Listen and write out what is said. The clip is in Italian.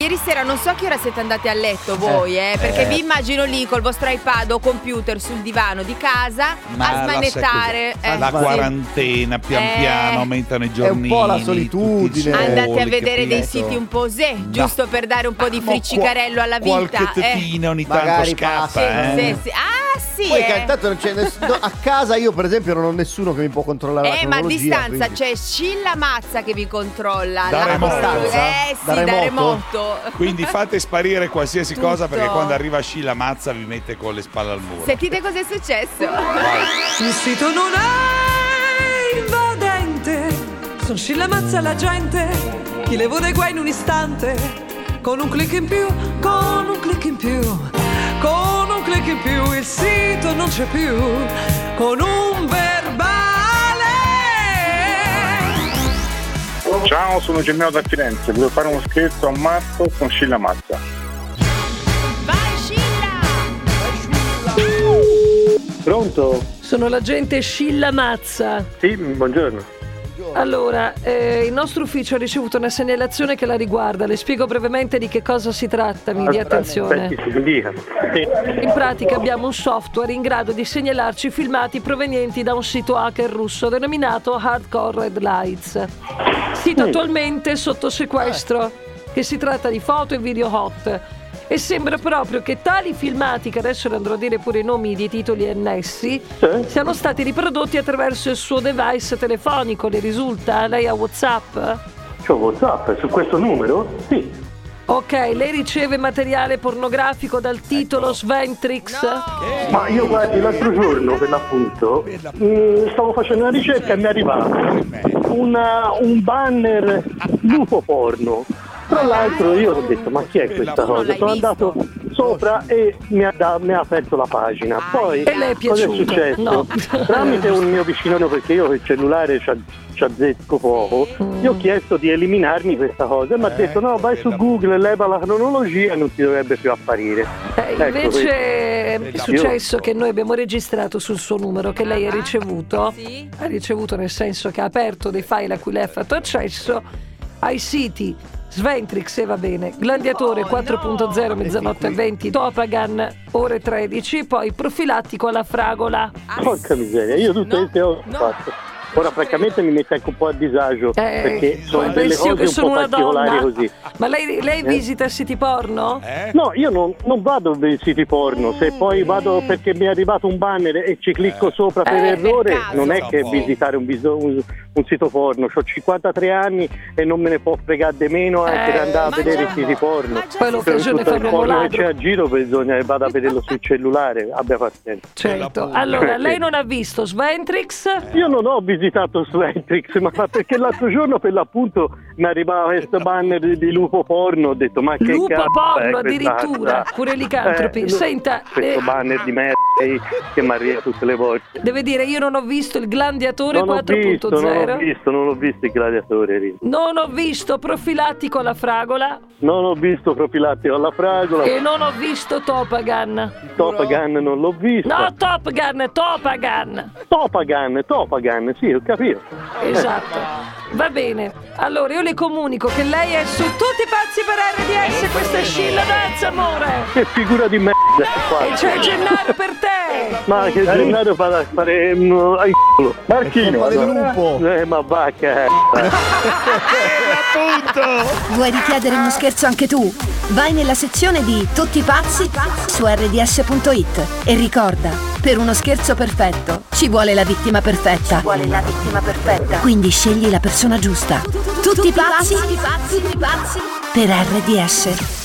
ieri sera non so a che ora siete andati a letto voi, perché vi immagino lì col vostro iPad o computer sul divano di casa a smanettare. La quarantena, pian piano aumentano i giorni. È un po' la solitudine. Andate a vedere dei siti un po' giusto per dare un po' di friccicarello alla vita. Qualche tetina ogni tanto Magari scappa. Sì. Ah sì. Poi intanto non c'è nessuno. A casa io per esempio non ho nessuno che mi può controllare la cronologia. Ma a distanza quindi c'è Scilla Mazza che vi controlla Da remoto. da remoto. Quindi fate sparire qualsiasi cosa, perché quando arriva Scilla Mazza vi mette con le spalle al muro. Sentite cosa è successo. Il sito non è invadente, son Scilla Mazza la gente, chi le vuole guai in un istante. Con un click in più, con un click in più, con un click in più il sito non c'è più, con un verbale. Ciao, sono Gennaro da Firenze, volevo fare uno scherzo a Marco con Scilla Mazza. Vai Scilla! Pronto? Sono l'agente Scilla Mazza. Sì, buongiorno. Allora, il nostro ufficio ha ricevuto una segnalazione che la riguarda. Le spiego brevemente di che cosa si tratta, mi dia attenzione. Aspetti, si dica. Sì. In pratica abbiamo un software in grado di segnalarci filmati provenienti da un sito hacker russo denominato Hardcore Red Lights. Sito attualmente sotto sequestro, che si tratta di foto e video hot. E sembra proprio che tali filmati, che adesso ne andrò a dire pure i nomi di titoli annessi, siano stati riprodotti attraverso il suo device telefonico. Le risulta? Lei ha WhatsApp? C'ho WhatsApp su questo numero? Sì. Ok, lei riceve materiale pornografico dal titolo Sventrix? Ma io guardi, l'altro giorno per l'appunto stavo facendo una ricerca e mi è arrivato un banner lupo porno. Tra l'altro io ho detto, ma chi è questa cosa? Sono andato sopra e mi ha aperto la pagina. Poi E lei è cosa è piaciuto? successo? No. Tramite un mio vicino, perché io il cellulare ci azzecco poco, gli ho chiesto di eliminarmi questa cosa e mi ha detto no, vai su Google, leva la cronologia e non ti dovrebbe più apparire. Invece è successo che noi abbiamo registrato sul suo numero che lei ha ricevuto. Sì. Ha ricevuto nel senso che ha aperto dei file a cui lei ha fatto accesso ai siti Sventrix, e va bene, Gladiatore 4.0 mezzanotte e 20, Topagan ore 13, poi Profilattico alla fragola. Porca miseria, io tutte queste ho fatto. Ora francamente mi mette anche un po' a disagio perché sono delle penso cose che un sono po' una particolari donna. così. Ma lei visita siti porno? No, io non vado nei siti porno, se poi vado perché mi è arrivato un banner e ci clicco sopra per errore, per caso. non è che visitare un sito porno. Ho 53 anni e non me ne può fregare di meno anche per andare a vedere i siti porno. Poi l'occasione fa Tutto il l'uomo porno che c'è ladro. a giro bisogna che vada a vederlo sul cellulare, abbia pazienza. Certo. Allora, lei non ha visto Sventrix? Io non ho visitato Sventrix, ma perché l'altro giorno per l'appunto mi arrivava questo banner di lupo porno, ho detto ma che Lupo cazzo porno è questa addirittura, cosa? pure licantropi. Senta, questo banner di merda che mi arriva tutte le volte. deve dire, io non ho visto il Gladiatore Non ho 4.0. non ho visto il gladiatore. Non ho visto Profilattico alla fragola Non ho visto Profilattico alla fragola. e non ho visto Topagan. Topagan non l'ho visto. No, Top Gun, Topagan. Topagan, sì, ho capito. Esatto. Va bene. Allora io le comunico che lei è su Tutti Pazzi per RDS. Questa è Scilla Mazza, amore. Che figura di merda E c'è Gennaro per te. Ma che Gennaro fa da fare ai culo. Marchino. È colpa del lupo. Ma vacca. Vuoi richiedere uno scherzo anche tu? Vai nella sezione di Tutti Pazzi su rds.it e ricorda, per uno scherzo perfetto ci vuole la vittima perfetta. Quindi scegli la persona giusta. Tutti pazzi per RDS.